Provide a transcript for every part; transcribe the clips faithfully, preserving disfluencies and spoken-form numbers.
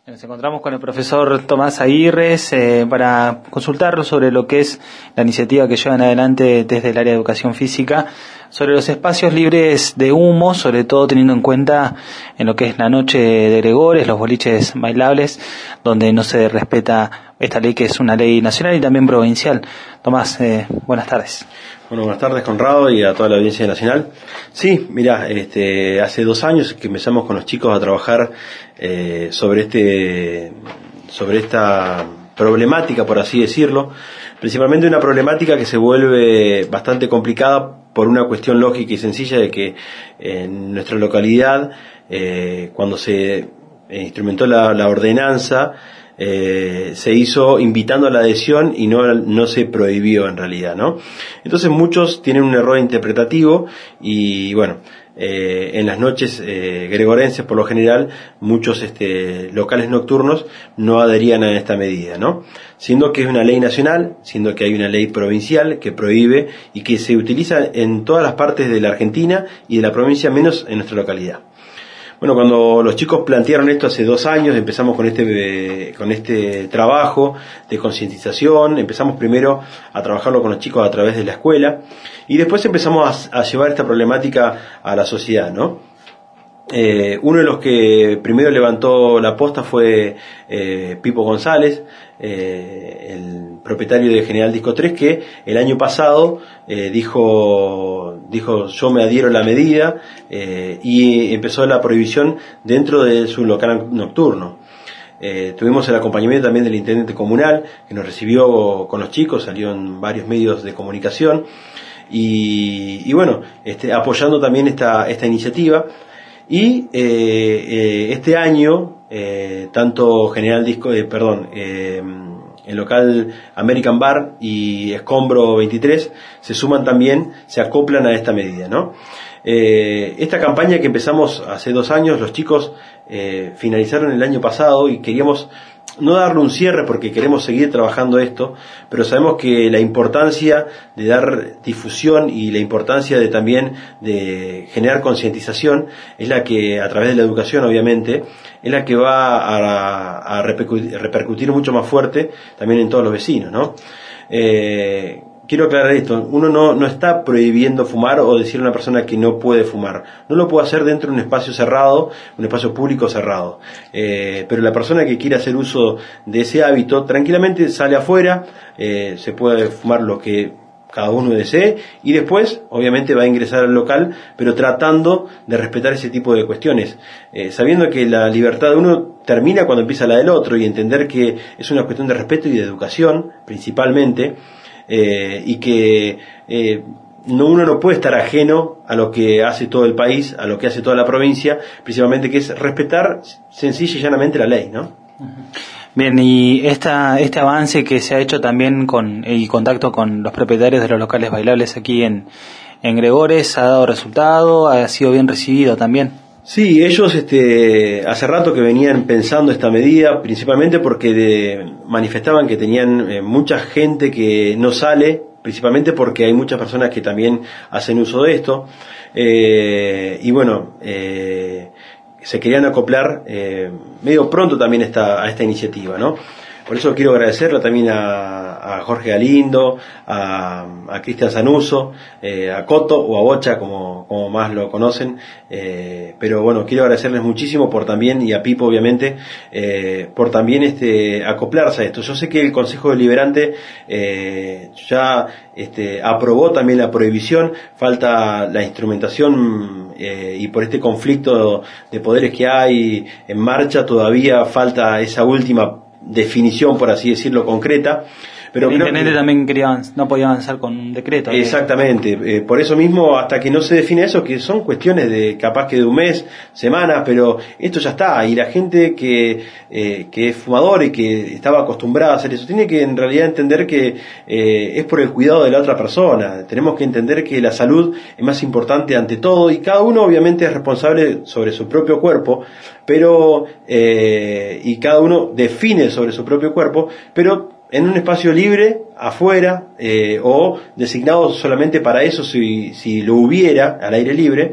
Nos encontramos con el profesor Tomás Aguirres eh, para consultarlo sobre lo que es la iniciativa que llevan adelante desde el área de educación física, sobre los espacios libres de humo, sobre todo teniendo en cuenta en lo que es la noche de Gregores, los boliches bailables, donde no se respeta esta ley que es una ley nacional y también provincial. Tomás, eh, buenas tardes. Bueno, buenas tardes, Conrado, y a toda la audiencia nacional. Sí, mira, este, hace dos años que empezamos con los chicos a trabajar eh, sobre este, sobre esta problemática, por así decirlo, principalmente una problemática que se vuelve bastante complicada por una cuestión lógica y sencilla de que en nuestra localidad, eh, cuando se instrumentó la, la ordenanza, Eh, se hizo invitando a la adhesión y no, no se prohibió en realidad, ¿no? Entonces muchos tienen un error interpretativo y bueno, eh, en las noches eh, gregorenses por lo general muchos este, locales nocturnos no adherían a esta medida, ¿no? Siendo que es una ley nacional, siendo que hay una ley provincial que prohíbe y que se utiliza en todas las partes de la Argentina y de la provincia menos en nuestra localidad. Bueno, cuando los chicos plantearon esto hace dos años, empezamos con este, eh, con este trabajo de concientización, empezamos primero a trabajarlo con los chicos a través de la escuela y después empezamos a, a llevar esta problemática a la sociedad, ¿no? Eh, uno de los que primero levantó la posta fue eh, Pipo González, eh, el propietario de General Disco tres, que el año pasado eh, dijo, dijo yo me adhiero a la medida eh, y empezó la prohibición dentro de su local nocturno. Eh, tuvimos el acompañamiento también del intendente comunal que nos recibió con los chicos, salió en varios medios de comunicación y, y bueno, este, apoyando también esta, esta iniciativa. Y eh, eh, este año, eh, tanto General Disco, eh, perdón, eh, el local American Bar y Escombro veintitrés se suman también, se acoplan a esta medida, ¿no? Eh, esta campaña que empezamos hace dos años, los chicos eh, finalizaron el año pasado y queríamos no darle un cierre porque queremos seguir trabajando esto, pero sabemos que la importancia de dar difusión y la importancia de también de generar concientización es la que, a través de la educación obviamente, es la que va a, a repercutir, repercutir mucho más fuerte también en todos los vecinos, ¿no? Eh, Quiero aclarar esto, uno no, no está prohibiendo fumar o decirle a una persona que no puede fumar, no lo puede hacer dentro de un espacio cerrado, un espacio público cerrado, eh, pero la persona que quiere hacer uso de ese hábito tranquilamente sale afuera, eh, se puede fumar lo que cada uno desee y después obviamente va a ingresar al local, pero tratando de respetar ese tipo de cuestiones, eh, sabiendo que la libertad de uno termina cuando empieza la del otro y entender que es una cuestión de respeto y de educación principalmente. Eh, y que eh, no, uno no puede estar ajeno a lo que hace todo el país, a lo que hace toda la provincia, principalmente que es respetar sencilla y llanamente la ley, ¿no? Bien, y esta, este avance que se ha hecho también con el contacto con los propietarios de los locales bailables aquí en, en Gregores, ¿ha dado resultado? ¿Ha sido bien recibido también? Sí, ellos este, hace rato que venían pensando esta medida, principalmente porque de, manifestaban que tenían eh, mucha gente que no sale, principalmente porque hay muchas personas que también hacen uso de esto, eh, y bueno, eh, se querían acoplar eh, medio pronto también esta, a esta iniciativa, ¿no? Por eso quiero agradecerle también a, a Jorge Galindo, a, a Cristian Sanuso, eh, a Coto o a Bocha, como, como más lo conocen. Eh, pero bueno, quiero agradecerles muchísimo por también, y a Pipo obviamente, eh, por también este acoplarse a esto. Yo sé que el Consejo Deliberante eh, ya este, aprobó también la prohibición, falta la instrumentación eh, y por este conflicto de poderes que hay en marcha todavía falta esa última definición, por así decirlo, concreta. Pero el intendente que, también quería, no podía avanzar con un decreto. Exactamente, eh, por eso mismo, hasta que no se define eso, que son cuestiones de capaz que de un mes, semanas, pero esto ya está, y la gente que, eh, que es fumador y que estaba acostumbrada a hacer eso, tiene que en realidad entender que eh, es por el cuidado de la otra persona. Tenemos que entender que la salud es más importante ante todo, y cada uno obviamente es responsable sobre su propio cuerpo, pero eh, y cada uno define sobre su propio cuerpo, pero en un espacio libre, afuera, eh, o designado solamente para eso, si, si lo hubiera, al aire libre,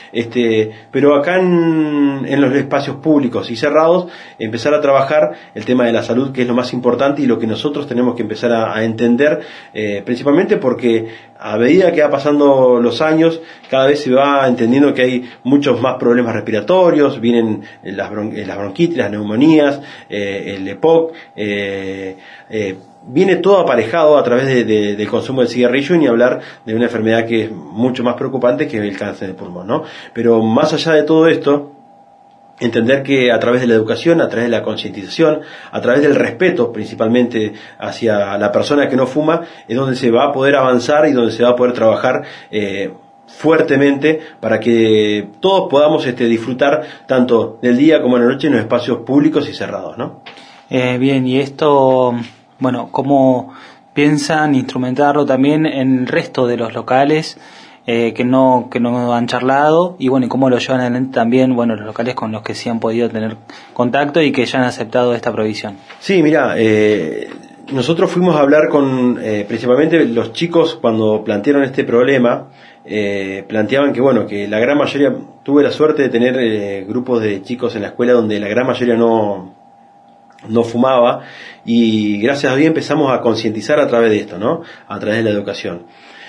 Este, pero acá en, en los espacios públicos y cerrados, empezar a trabajar el tema de la salud, que es lo más importante y lo que nosotros tenemos que empezar a, a entender, eh, principalmente porque a medida que va pasando los años, cada vez se va entendiendo que hay muchos más problemas respiratorios, vienen las, bron- las bronquitis, las neumonías, eh, el EPOC, eh, eh, viene todo aparejado a través de, de, del consumo del cigarrillo, y ni hablar de una enfermedad que es mucho más preocupante, que es el cáncer de pulmón, ¿no? Pero más allá de todo esto, entender que a través de la educación, a través de la concientización, a través del respeto principalmente hacia la persona que no fuma, es donde se va a poder avanzar y donde se va a poder trabajar eh, fuertemente para que todos podamos este, disfrutar tanto del día como de la noche en los espacios públicos y cerrados, ¿no? Eh, bien, y esto, bueno, ¿cómo piensan instrumentarlo también en el resto de los locales eh, que no que no han charlado? Y bueno, ¿y cómo lo llevan adelante también, bueno, los locales con los que sí han podido tener contacto y que ya han aceptado esta provisión? Sí, mira, eh, nosotros fuimos a hablar con, eh, principalmente los chicos cuando plantearon este problema, eh, planteaban que, bueno, que la gran mayoría, tuve la suerte de tener eh, grupos de chicos en la escuela donde la gran mayoría no no fumaba, y gracias a Dios empezamos a concientizar a través de esto, ¿no? A través de la educación.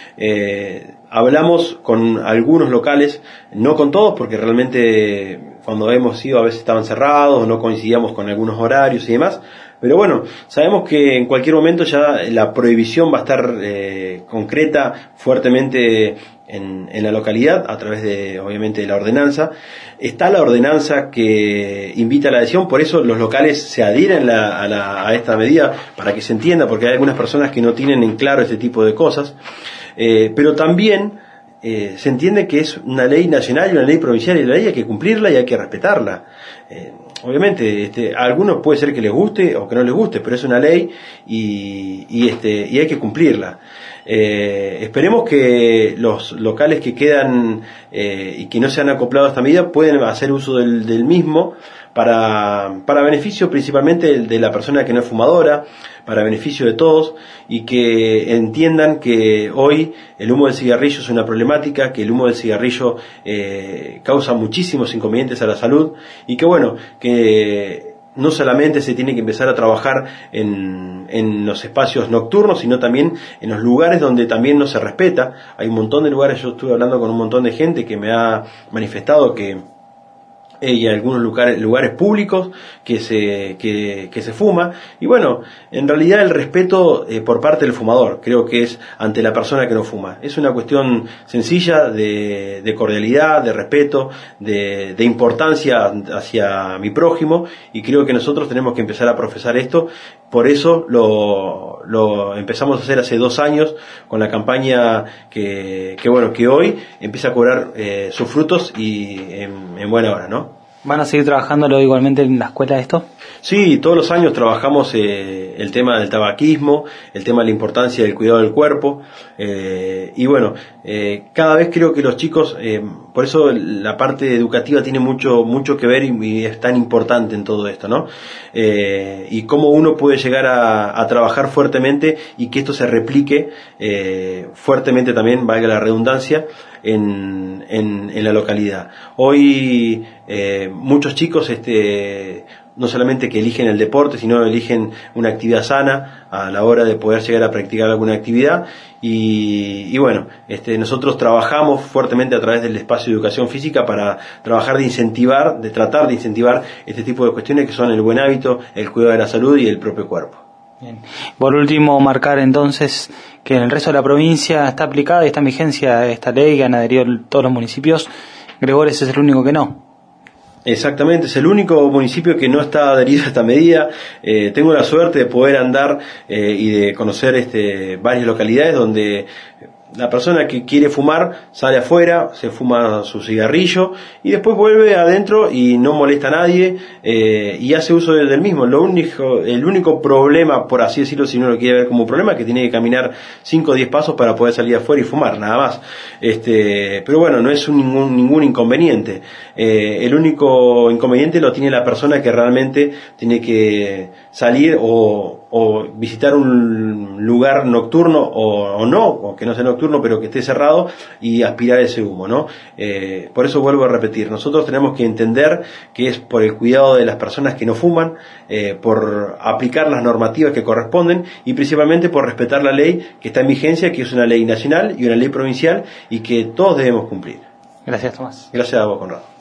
Eh, hablamos con algunos locales, no con todos, porque realmente cuando hemos ido a veces estaban cerrados, no coincidíamos con algunos horarios y demás, pero bueno, sabemos que en cualquier momento ya la prohibición va a estar eh, concreta fuertemente en, en la localidad, a través de, obviamente, de la ordenanza. Está la ordenanza que invita a la adhesión, por eso los locales se adhieren la, a, la, a esta medida, para que se entienda, porque hay algunas personas que no tienen en claro este tipo de cosas. Eh, pero también eh, se entiende que es una ley nacional y una ley provincial, y la ley hay que cumplirla y hay que respetarla. Eh, obviamente, este, a algunos puede ser que les guste o que no les guste, pero es una ley y, y, este, y hay que cumplirla. Eh, esperemos que los locales que quedan eh, y que no se han acoplado a esta medida pueden hacer uso del, del mismo para, para beneficio principalmente de la persona que no es fumadora, para beneficio de todos, y que entiendan que hoy el humo del cigarrillo es una problemática, que el humo del cigarrillo eh, causa muchísimos inconvenientes a la salud, y que bueno, que no solamente se tiene que empezar a trabajar en, en los espacios nocturnos, sino también en los lugares donde también no se respeta. Hay un montón de lugares, yo estuve hablando con un montón de gente que me ha manifestado que y algunos lugares, lugares públicos que se que, que se fuma, y bueno, en realidad el respeto eh, por parte del fumador creo que es ante la persona que no fuma. Es una cuestión sencilla de, de cordialidad, de respeto, de, de importancia hacia mi prójimo, y creo que nosotros tenemos que empezar a profesar esto. Por eso lo, lo empezamos a hacer hace dos años con la campaña que, que bueno, que hoy empieza a cobrar eh, sus frutos y en, en buena hora, ¿no? ¿Van a seguir trabajándolo igualmente en la escuela esto? Sí, todos los años trabajamos eh, el tema del tabaquismo, el tema de la importancia del cuidado del cuerpo, eh, y bueno, eh, cada vez creo que los chicos, eh, por eso la parte educativa tiene mucho mucho que ver, y, y es tan importante en todo esto, ¿no? Eh, y cómo uno puede llegar a, a trabajar fuertemente y que esto se replique eh, fuertemente también, valga la redundancia, en, en, en la localidad. Hoy eh, muchos chicos este no solamente que eligen el deporte, sino eligen una actividad sana a la hora de poder llegar a practicar alguna actividad, y, y bueno, este, nosotros trabajamos fuertemente a través del espacio de educación física para trabajar de incentivar, de tratar de incentivar este tipo de cuestiones que son el buen hábito, el cuidado de la salud y el propio cuerpo. Bien. Por último, marcar entonces que en el resto de la provincia está aplicada y está en vigencia esta ley que han adherido todos los municipios. Gregores es el único que no. Exactamente, es el único municipio que no está adherido a esta medida. Eh, tengo la suerte de poder andar eh, y de conocer este, varias localidades donde la persona que quiere fumar sale afuera, se fuma su cigarrillo y después vuelve adentro y no molesta a nadie, eh, y hace uso del, del mismo. Lo único, el único problema, por así decirlo, si uno lo quiere ver como un problema, es que tiene que caminar cinco o diez pasos para poder salir afuera y fumar, nada más. Este, pero bueno, no es un, ningún, ningún inconveniente. Eh, el único inconveniente lo tiene la persona que realmente tiene que salir o o visitar un lugar nocturno o, o no, o que no sea nocturno pero que esté cerrado y aspirar ese humo, ¿no? Eh, por eso vuelvo a repetir, nosotros tenemos que entender que es por el cuidado de las personas que no fuman, eh, por aplicar las normativas que corresponden y principalmente por respetar la ley que está en vigencia, que es una ley nacional y una ley provincial y que todos debemos cumplir. Gracias, Tomás. Gracias a vos, Conrado.